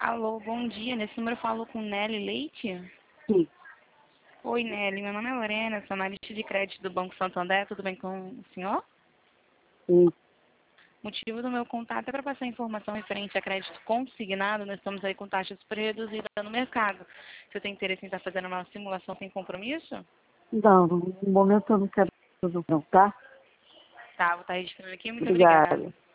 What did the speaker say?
Alô, bom dia. Nesse número eu falo com Nelly Leite? Sim, Oi, Nelly. Meu nome é Lorena, sou analista de crédito do Banco Santander. Tudo bem com o senhor? sim. O motivo do meu contato é para passar informação referente a crédito consignado. Nós estamos aí com taxas super reduzidas no mercado. Você tem interesse em estar fazendo uma simulação sem compromisso? Não, no momento eu não quero fazer não, tá? Tá, vou estar registrando aqui. Muito Obrigada. obrigada.